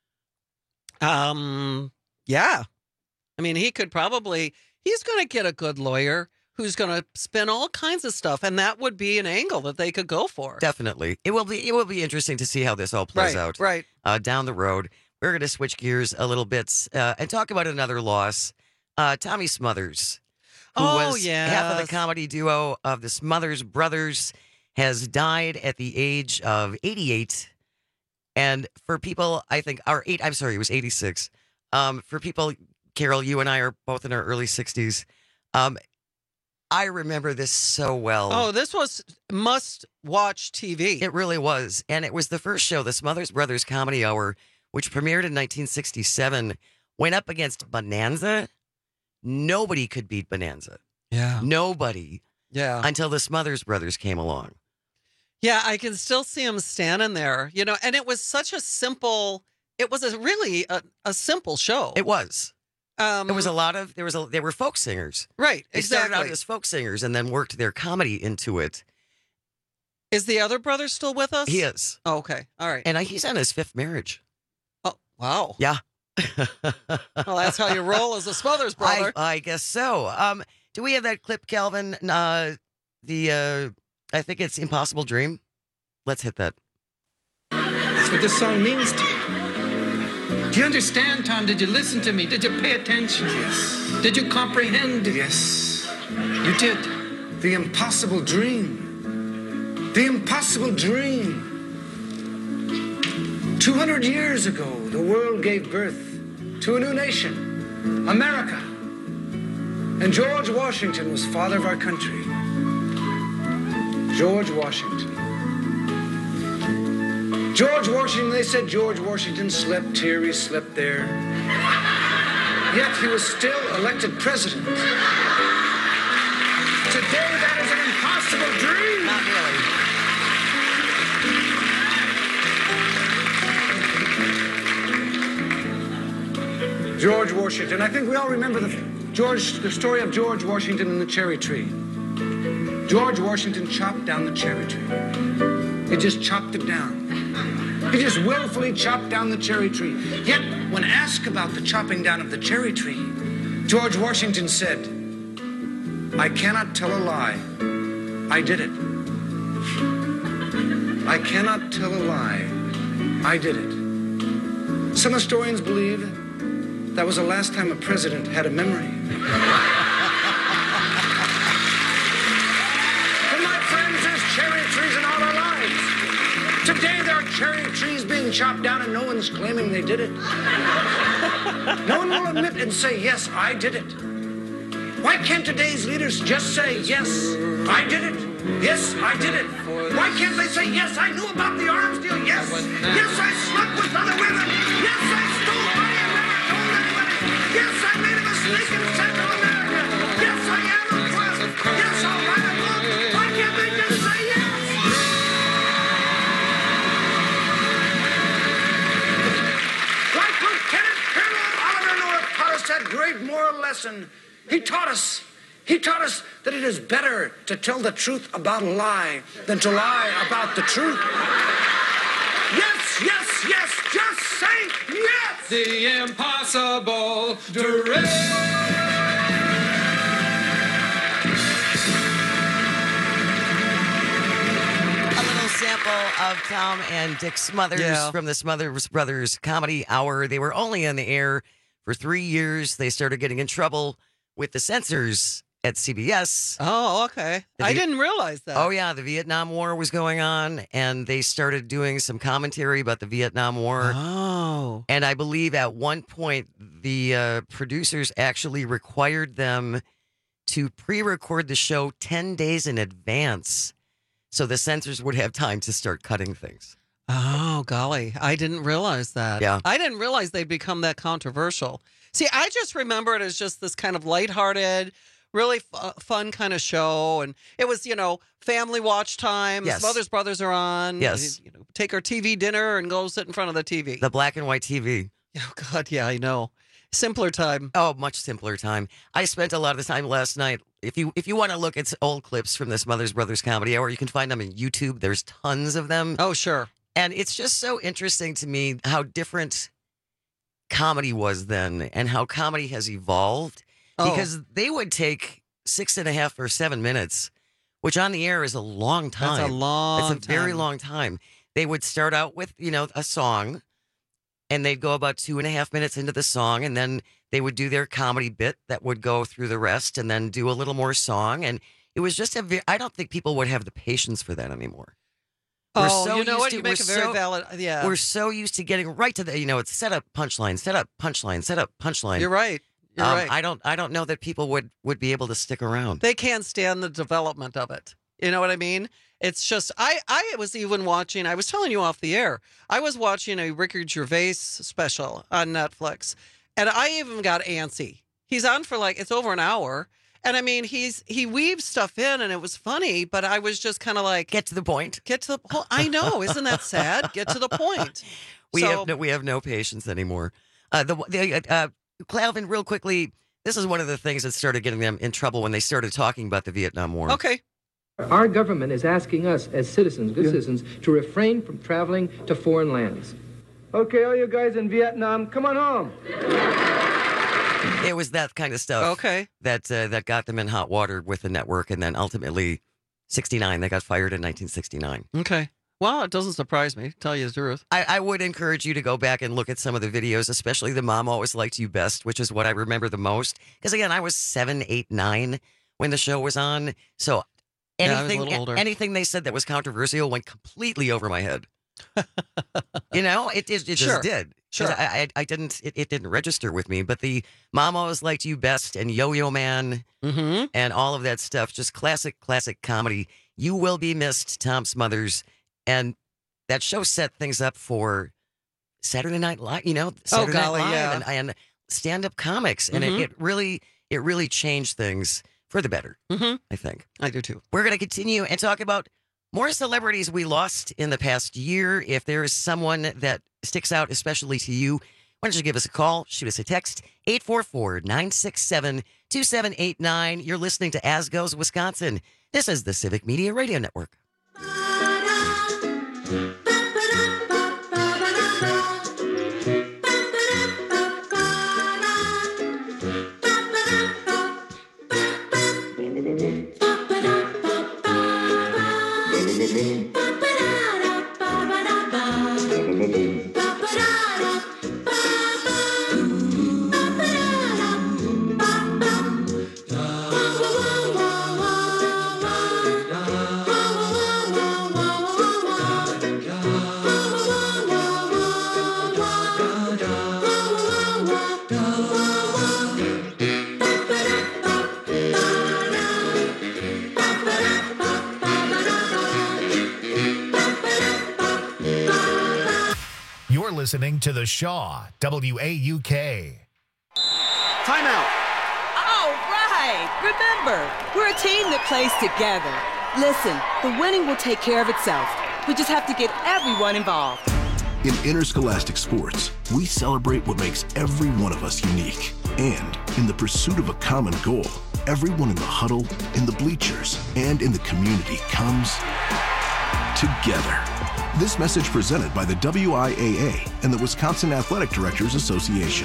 U: Yeah. I mean, he's going to get a good lawyer who's going to spin all kinds of stuff, and that would be an angle that they could go for.
T: Definitely. It will be interesting to see how this all plays out.
U: Right.
T: Down the road. We're going to switch gears a little bit and talk about another loss. Tommy Smothers, who was half of the comedy duo of the Smothers Brothers, has died at the age of 88. And for people, I think, he was 86. For people, Carol, you and I are both in our early 60s. I remember this so well.
U: Oh, this was must-watch TV.
T: It really was. And it was the first show, the Smothers Brothers Comedy Hour, which premiered in 1967, went up against Bonanza. Nobody could beat Bonanza.
U: Yeah.
T: Nobody.
U: Yeah.
T: Until the Smothers Brothers came along.
U: Yeah, I can still see him standing there, and it was such a simple, it was really a simple show.
T: It was. There was a lot of, they were folk singers.
U: Right,
T: They
U: exactly.
T: started out as folk singers and then worked their comedy into it.
U: Is the other brother still with us?
T: He is.
U: Oh, okay. All right.
T: And he's on his 5th marriage.
U: Oh, wow.
T: Yeah.
U: Well, that's how you roll as a Smothers brother.
T: I guess so. Do we have that clip, Calvin? I think it's Impossible Dream. Let's hit that.
B: That's what this song means to you. Do you understand, Tom? Did you listen to me? Did you pay attention? Yes. Did you comprehend? Yes. You did. The impossible dream. The impossible dream. 200 years ago, the world gave birth to a new nation, America. And George Washington was father of our country. George Washington. George Washington, they said George Washington slept here, he slept there. Yet he was still elected president. Today, that is an impossible dream.
T: Not
B: really. George Washington. I think we all remember the story of George Washington and the cherry tree. George Washington chopped down the cherry tree. He just chopped it down. He just willfully chopped down the cherry tree. Yet, when asked about the chopping down of the cherry tree, George Washington said, "I cannot tell a lie. I did it. I cannot tell a lie. I did it." Some historians believe that was the last time a president had a memory. But my friends, there's cherry trees in all our lives. Today there are cherry trees being chopped down and no one's claiming they did it. No one will admit and say, "Yes, I did it." Why can't today's leaders just say, "Yes, I did it. Yes, I did it"? Why can't they say, "Yes, I knew about the arms deal. Yes, yes, I slept with other women. Yes, I stole money and never told anybody. Yes, I made a mistake in Central America. Yes, I am oppressed. Yes, I'll write a book." Why can't they just say yes? us that great moral lesson. He taught us that it is better to tell the truth about a lie than to lie about the truth. Yes, yes, yes, just say yes!
S: The impossible direct.
T: Sample of Tom and Dick Smothers from the Smothers Brothers Comedy Hour. They were only on the air for 3 years. They started getting in trouble with the censors at CBS.
U: Oh, okay. I didn't realize that.
T: Oh, yeah. The Vietnam War was going on, and they started doing some commentary about the Vietnam War.
U: Oh.
T: And I believe at one point, the producers actually required them to pre-record the show 10 days in advance, so the censors would have time to start cutting things.
U: Oh, golly. I didn't realize that.
T: Yeah.
U: I didn't realize they'd become that controversial. See, I just remember it as just this kind of lighthearted, really fun kind of show. And it was, family watch time.
T: Yes.
U: Smothers Brothers are on.
T: Yes.
U: Take our TV dinner and go sit in front of the TV.
T: The black and white TV.
U: Oh, God, yeah, I know. Simpler time.
T: Oh, much simpler time. I spent a lot of the time last night. If you want to look at old clips from the Smothers Brothers Comedy Hour, you can find them on YouTube. There's tons of them.
U: Oh, sure.
T: And it's just so interesting to me how different comedy was then and how comedy has evolved.
U: Oh.
T: Because they would take 6.5 or 7 minutes, which on the air is a long time.
U: That's a long time.
T: It's a very long time. They would start out with, a song, and they'd go about 2.5 minutes into the song, and then they would do their comedy bit that would go through the rest and then do a little more song. And it was just I don't think people would have the patience for that anymore.
U: You know what? You make a very valid, yeah.
T: We're so used to getting right to the, it's set up, punchline, set up, punchline, set up, punchline.
U: You're right. You're right.
T: I don't know that people would be able to stick around.
U: They can't stand the development of it. You know what I mean? It's just, I was even watching, I was telling you off the air, I was watching a Ricky Gervais special on Netflix, and I even got antsy. He's on for it's over an hour. And I mean, he weaves stuff in, and it was funny, but I was just kind of like,
T: get to the point.
U: Get to the point. I know, isn't that sad? Get to the point.
T: We have no patience anymore. Calvin, real quickly, this is one of the things that started getting them in trouble when they started talking about the Vietnam War.
U: Okay.
G: Our government is asking us as citizens, good citizens, to refrain from traveling to foreign lands. Okay, all you guys in Vietnam, come on home.
T: It was that kind of stuff.
U: Okay.
T: That got them in hot water with the network, and then ultimately, 1969, they got fired in 1969.
U: Okay. Well, it doesn't surprise me, to tell you the truth.
T: I would encourage you to go back and look at some of the videos, especially the Mom Always Liked You Best, which is what I remember the most. Because again, I was 7, 8, 9 when the show was on. So anything they said that was controversial went completely over my head. It just did.
U: Sure.
T: I didn't. It didn't register with me. But the Mom Always Liked You Best and Yo-Yo Man and all of that stuff, just classic comedy. You Will Be Missed, Tom Smothers, and that show set things up for Saturday Night Live. Saturday Night Live and stand-up comics, and it really changed things for the better. I think.
U: I do too.
T: We're going to continue and talk about more celebrities we lost in the past year. If there is someone that sticks out, especially to you, why don't you give us a call, shoot us a text, 844-967-2789. You're listening to As Goes Wisconsin. This is the Civic Media Radio Network.
A: You're listening to The Shaw, WAUK.
I: Timeout.
J: All right. Remember, we're a team that plays together. Listen, the winning will take care of itself. We just have to get everyone involved.
C: In interscholastic sports, we celebrate what makes every one of us unique. And in the pursuit of a common goal, everyone in the huddle, in the bleachers, and in the community comes together. This message presented by the WIAA and the Wisconsin Athletic Directors Association.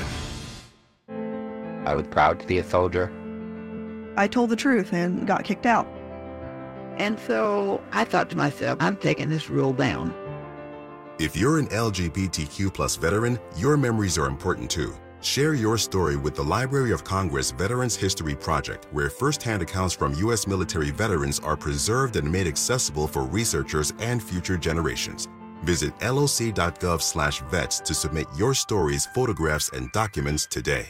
O: I was proud to be a soldier.
P: I told the truth and got kicked out.
Q: And so I thought to myself, I'm taking this rule down.
X: If you're an LGBTQ+ veteran, your memories are important too. Share your story with the Library of Congress Veterans History Project, where firsthand accounts from U.S. military veterans are preserved and made accessible for researchers and future generations. Visit loc.gov/vets to submit your stories, photographs, and documents today.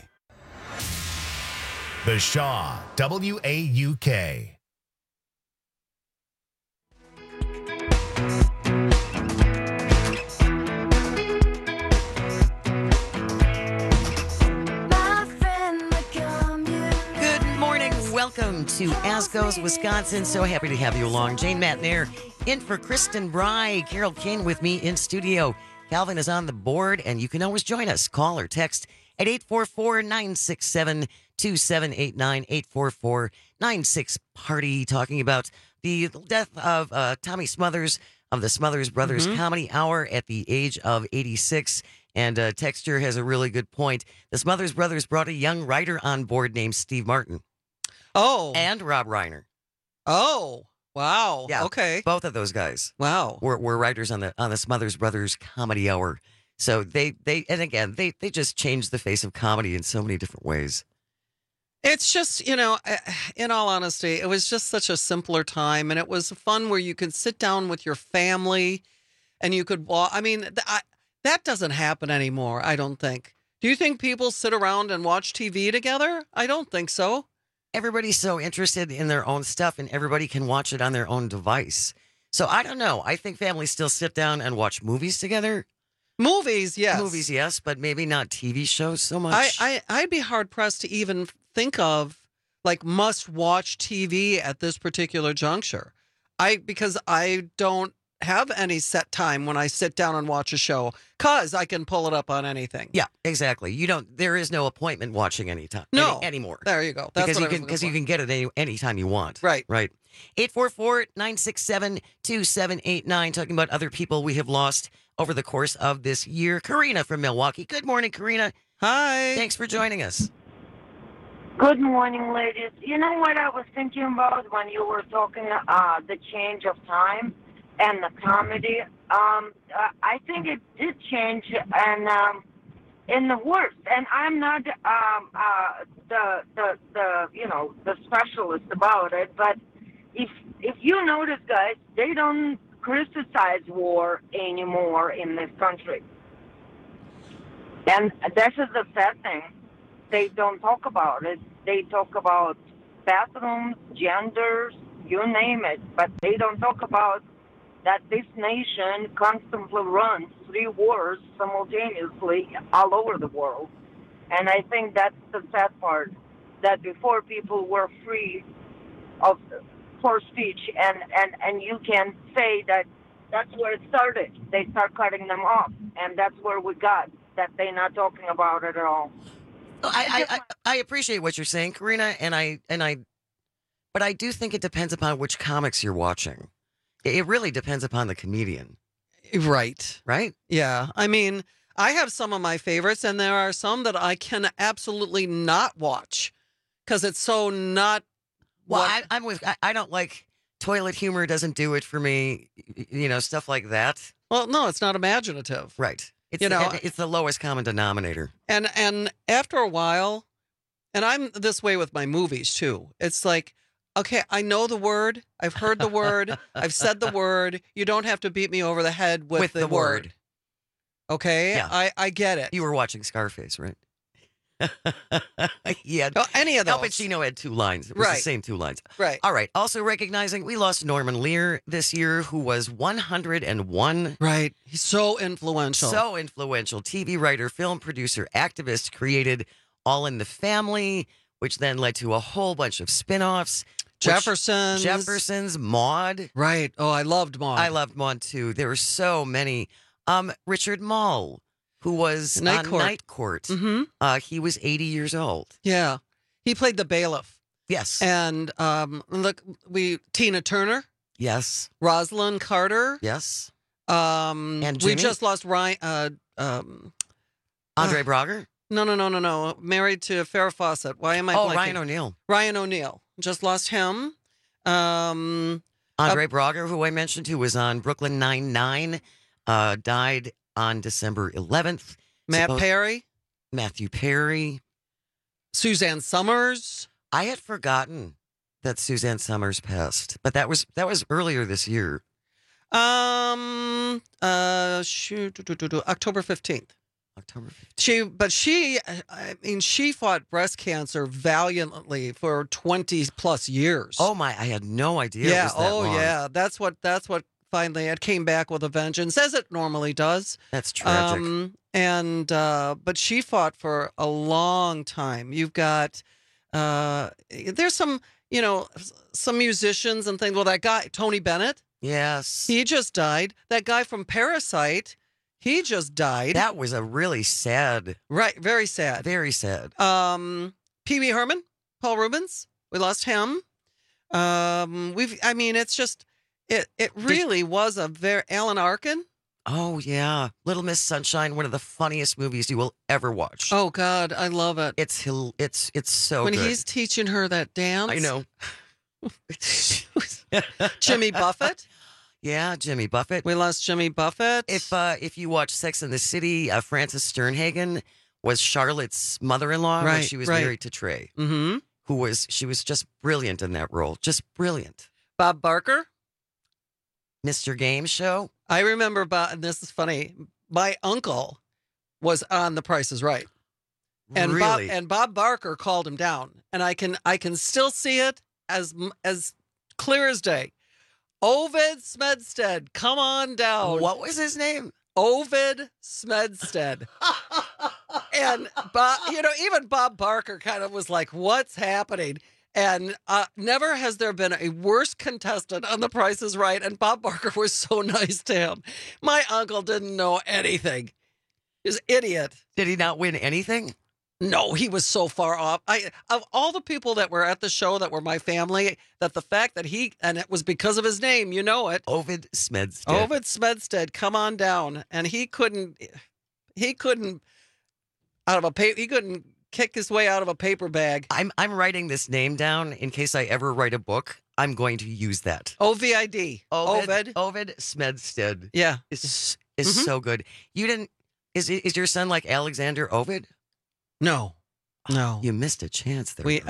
A: The Shaw, WAUK.
T: Welcome to Asco's, Wisconsin. So happy to have you along. Jane Matnair in for Kristen Bry. Carol King with me in studio. Calvin is on the board, and you can always join us. Call or text at 844-967-2789, 844-96-PARTY, talking about the death of Tommy Smothers of the Smothers Brothers Comedy Hour at the age of 86. And Texture has a really good point. The Smothers Brothers brought a young writer on board named Steve Martin.
U: Oh.
T: And Rob Reiner.
U: Oh, wow.
T: Yeah.
U: Okay.
T: Both of those guys.
U: Wow.
T: Were writers on the Smothers Brothers Comedy Hour. So they just changed the face of comedy in so many different ways.
U: It's just, in all honesty, it was just such a simpler time, and it was fun where you could sit down with your family and you could walk. I mean, that doesn't happen anymore, I don't think. Do you think people sit around and watch TV together? I don't think so.
T: Everybody's so interested in their own stuff, and everybody can watch it on their own device. So I don't know. I think families still sit down and watch movies together.
U: Movies, yes.
T: Movies, yes, but maybe not TV shows so much.
U: I'd be hard-pressed to even think of, must-watch TV at this particular juncture. Because I don't have any set time when I sit down and watch a show, because I can pull it up on anything.
T: Yeah, exactly. There is no appointment watching anytime.
U: No.
T: Anymore.
U: There you go. That's
T: because you can get it anytime you want.
U: Right.
T: Right. 844-967-2789, talking about other people we have lost over the course of this year. Karina from Milwaukee. Good morning, Karina.
U: Hi.
T: Thanks for joining us.
Y: Good morning, ladies. You know what I was thinking about when you were talking the change of time and the comedy? I think it did change, and in the worst. And I'm not the specialist about it, but if you notice, guys, they don't criticize war anymore in this country, and this is the sad thing. They don't talk about it. They talk about bathrooms, genders, you name it, but they don't talk about that this nation constantly runs 3 wars simultaneously all over the world. And I think that's the sad part, that before people were free for speech, and you can say that that's where it started. They start cutting them off, and that's where we got, that they're not talking about it at all.
T: I appreciate what you're saying, Karina, but I do think it depends upon which comics you're watching. It really depends upon the comedian.
U: Right.
T: Right?
U: Yeah. I mean, I have some of my favorites, and there are some that I can absolutely not watch because it's so not.
T: Well, I don't like toilet humor. Doesn't do it for me. Stuff like that.
U: Well, no, it's not imaginative.
T: Right. It's the lowest common denominator.
U: And after a while, and I'm this way with my movies too. It's like, okay, I know the word. I've heard the word. I've said the word. You don't have to beat me over the head with the word. Okay?
T: Yeah.
U: I get it.
T: You were watching Scarface, right? Yeah.
U: Any of those.
T: Al Pacino had 2 lines. It was the same 2 lines.
U: Right.
T: All right. Also recognizing we lost Norman Lear this year, who was 101.
U: Right. He's so influential.
T: So influential. TV writer, film producer, activist, created All in the Family, which then led to a whole bunch of spin-offs. Jeffersons, Maude.
U: Right. Oh, I loved Maude.
T: I loved Maude, too. There were so many. Richard Mall, who was
U: Night
T: on
U: Court.
T: Night Court.
U: Mm-hmm.
T: He was 80 years old.
U: Yeah. He played the bailiff.
T: Yes.
U: And Tina Turner.
T: Yes.
U: Rosalind Carter.
T: Yes.
U: And
T: Jimmy?
U: we just lost Ryan.
T: Andre Braugher?
U: No. Married to Farrah Fawcett. Why am I blanking?
T: Ryan O'Neal.
U: Ryan O'Neal. Just lost him.
T: Andre Braugher, who I mentioned, who was on Brooklyn Nine-Nine, died on December 11th.
U: Matthew Perry. Suzanne Summers.
T: I had forgotten that Suzanne Summers passed, but that was earlier this year.
U: October 15th.
T: October 15th.
U: She fought breast cancer valiantly for 20 plus years.
T: Oh my, I had no idea.
U: Yeah.
T: It was that long.
U: Yeah. That's what finally it came back with a vengeance, as it normally does.
T: That's tragic.
U: But she fought for a long time. You've got, there's some musicians and things. Well, that guy, Tony Bennett.
T: Yes.
U: He just died. That guy from Parasite, he just died.
T: That was a really sad.
U: Right. Very sad.
T: Very sad.
U: Pee Wee Herman, Paul Rubens. We lost him. It's just, it really was a very, Alan Arkin.
T: Oh, yeah. Little Miss Sunshine, one of the funniest movies you will ever watch.
U: Oh, God. I love it.
T: It's so
U: when
T: good.
U: He's teaching her that dance.
T: I know.
U: Jimmy Buffett.
T: Yeah, Jimmy Buffett.
U: We lost Jimmy Buffett.
T: If you watch Sex and the City, Frances Sternhagen was Charlotte's mother-in-law when she was married to Trey.
U: Mm-hmm.
T: She was just brilliant in that role. Just brilliant.
U: Bob Barker.
T: Mr. Game Show.
U: I remember, and this is funny, my uncle was on The Price is Right. And
T: really?
U: Bob Barker called him down. And I can still see it as clear as day. Ovid Smedstead, come on down.
T: What was his name?
U: Ovid Smedstead. And even Bob Barker kind of was like, what's happening? And never has there been a worse contestant on The Price is Right. And Bob Barker was so nice to him. My uncle didn't know anything. He's an idiot.
T: Did he not win anything?
U: No, he was so far off. Of all the people that were at the show that were my family, that the fact that and it was because of his name, you know it.
T: Ovid Smedstead.
U: Ovid Smedstead, come on down. And he couldn't kick his way out of a paper bag.
T: I'm writing this name down in case I ever write a book. I'm going to use that.
U: OVID.
T: Ovid Smedstead.
U: Yeah.
T: Is so good. You didn't is your son like Alexander Ovid?
U: No.
T: You missed a chance there.
U: We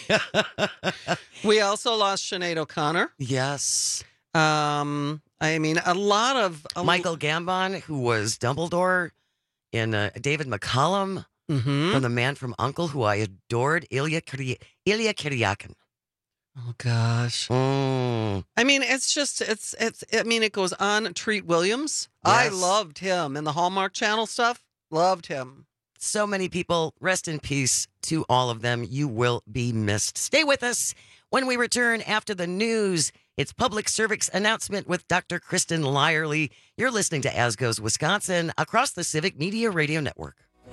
U: also lost Sinead O'Connor.
T: Yes.
U: A lot of
T: Michael Gambon, who was Dumbledore in David McCallum.
U: Mm-hmm.
T: From The Man from U.N.C.L.E., who I adored, Ilya Kuryakin.
U: Oh gosh. It goes on. Treat Williams.
T: Yes.
U: I loved him in the Hallmark Channel stuff. Loved him.
T: So many people. Rest in peace to all of them. You will be missed. Stay with us. When we return after the news, it's Public Service Announcement with Dr. Kristen Lyerly. You're listening to As Goes Wisconsin across the Civic Media Radio Network.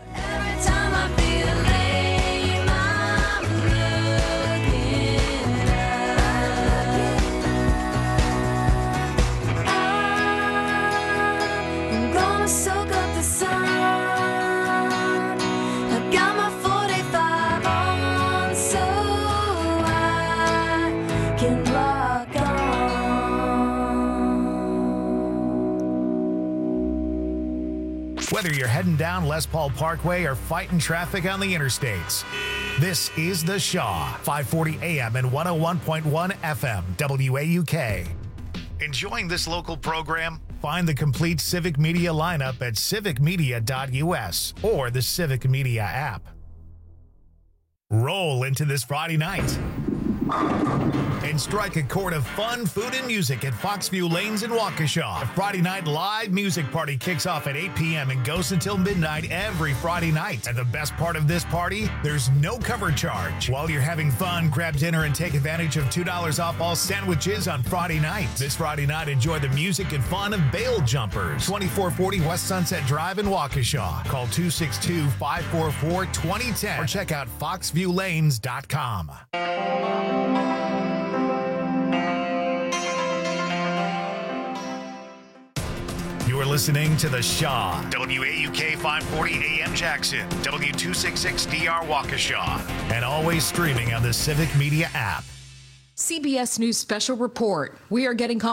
S: Soak up the sun. I got my 45 on, so I can rock on.
A: Whether you're heading down Les Paul Parkway or fighting traffic on the interstates, this is The Shaw, 540 AM and 101.1 FM, WAUK. Enjoying this local program? Find the complete Civic Media lineup at civicmedia.us or the Civic Media app. Roll into this Friday night And strike a chord of fun, food, and music at Foxview Lanes in Waukesha. The Friday night live music party kicks off at 8 p.m. and goes until midnight every Friday night. And the best part of this party, there's no cover charge. While you're having fun, grab dinner and take advantage of $2 off all sandwiches on Friday night. This Friday night, enjoy the music and fun of Bail Jumpers. 2440 West Sunset Drive in Waukesha. Call 262-544-2010 or check out foxviewlanes.com. You're listening to The Shaw, WAUK 540 AM Jackson, W266DR Waukesha, and always streaming on the Civic Media app.
D: CBS News Special Report. We are getting